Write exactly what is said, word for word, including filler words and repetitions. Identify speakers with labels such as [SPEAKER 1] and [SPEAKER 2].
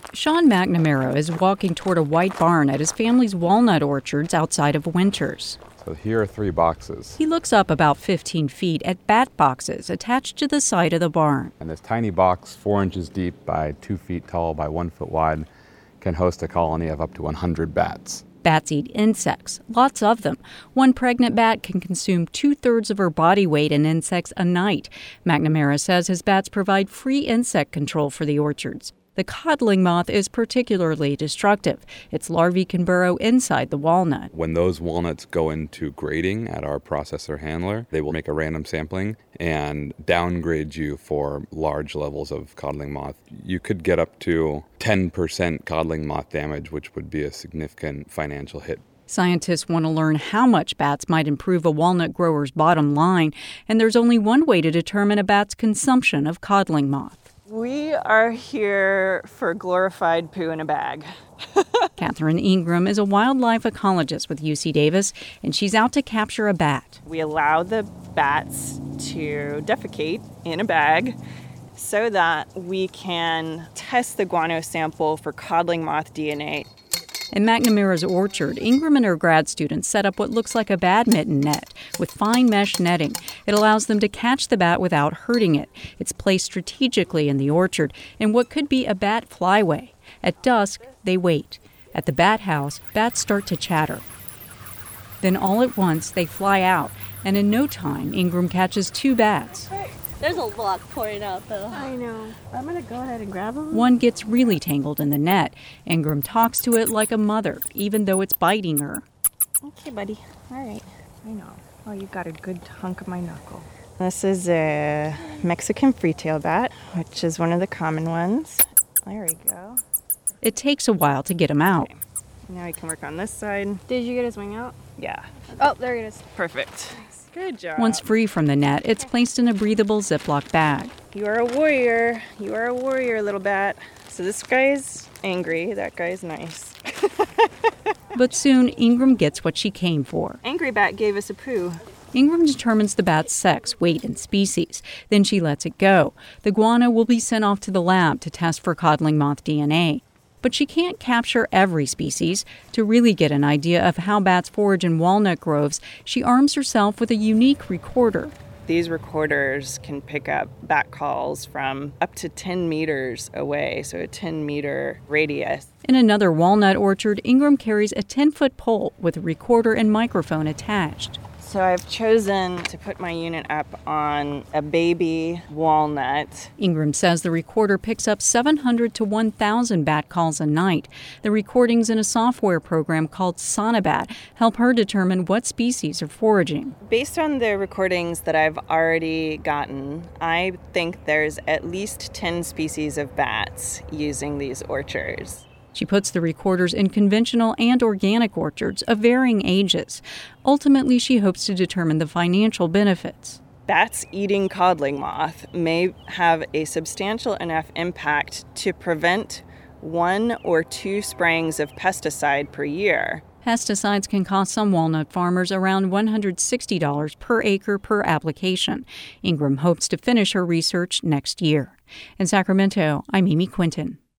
[SPEAKER 1] Sean McNamara is walking toward a white barn at his family's walnut orchards outside of Winters.
[SPEAKER 2] So here are three boxes.
[SPEAKER 1] He looks up about fifteen feet at bat boxes attached to the side of the barn.
[SPEAKER 2] And this tiny box, four inches deep by two feet tall by one foot wide, can host a colony of up to one hundred bats.
[SPEAKER 1] Bats eat insects, lots of them. One pregnant bat can consume two-thirds of her body weight in insects a night. McNamara says his bats provide free insect control for the orchards. The codling moth is particularly destructive. Its larvae can burrow inside the walnut.
[SPEAKER 2] When those walnuts go into grading at our processor handler, they will make a random sampling and downgrade you for large levels of codling moth. You could get up to ten percent codling moth damage, which would be a significant financial hit.
[SPEAKER 1] Scientists want to learn how much bats might improve a walnut grower's bottom line, and there's only one way to determine a bat's consumption of codling moth.
[SPEAKER 3] We are here for glorified poo in a bag.
[SPEAKER 1] Catherine Ingram is a wildlife ecologist with U C Davis, and she's out to capture a bat.
[SPEAKER 3] We allow the bats to defecate in a bag so that we can test the guano sample for codling moth D N A.
[SPEAKER 1] In McNamara's orchard, Ingram and her grad students set up what looks like a badminton net with fine mesh netting. It allows them to catch the bat without hurting it. It's placed strategically in the orchard in what could be a bat flyway. At dusk, they wait. At the bat house, bats start to chatter. Then all at once, they fly out, and in no time, Ingram catches two bats.
[SPEAKER 4] There's a lot pouring out, though.
[SPEAKER 3] I know. I'm going to go ahead and grab them.
[SPEAKER 1] One gets really tangled in the net. Ingram talks to it like a mother, even though it's biting her.
[SPEAKER 3] Okay, buddy. All right. I know. Oh, you got a good hunk of my knuckle. This is a Mexican free-tail bat, which is one of the common ones. There we go.
[SPEAKER 1] It takes a while to get him out.
[SPEAKER 3] Okay. Now we can work on this side.
[SPEAKER 4] Did you get his wing out?
[SPEAKER 3] Yeah.
[SPEAKER 4] Oh, there it is.
[SPEAKER 3] Perfect. Good job.
[SPEAKER 1] Once free from the net, it's placed in a breathable Ziploc bag.
[SPEAKER 3] You are a warrior. You are a warrior, little bat. So this guy's angry. That guy's nice.
[SPEAKER 1] But soon, Ingram gets what she came for.
[SPEAKER 3] Angry bat gave us a poo.
[SPEAKER 1] Ingram determines the bat's sex, weight, and species. Then she lets it go. The guano will be sent off to the lab to test for codling moth D N A. But she can't capture every species. To really get an idea of how bats forage in walnut groves, she arms herself with a unique recorder.
[SPEAKER 3] These recorders can pick up bat calls from up to ten meters away, so a ten meter radius.
[SPEAKER 1] In another walnut orchard, Ingram carries a ten-foot pole with a recorder and microphone attached.
[SPEAKER 3] So I've chosen to put my unit up on a baby walnut.
[SPEAKER 1] Ingram says the recorder picks up seven hundred to one thousand bat calls a night. The recordings in a software program called Sonobat help her determine what species are foraging.
[SPEAKER 3] Based on the recordings that I've already gotten, I think there's at least ten species of bats using these orchards.
[SPEAKER 1] She puts the recorders in conventional and organic orchards of varying ages. Ultimately, she hopes to determine the financial benefits.
[SPEAKER 3] Bats eating codling moth may have a substantial enough impact to prevent one or two sprayings of pesticide per year.
[SPEAKER 1] Pesticides can cost some walnut farmers around one hundred sixty dollars per acre per application. Ingram hopes to finish her research next year. In Sacramento, I'm Amy Quinton.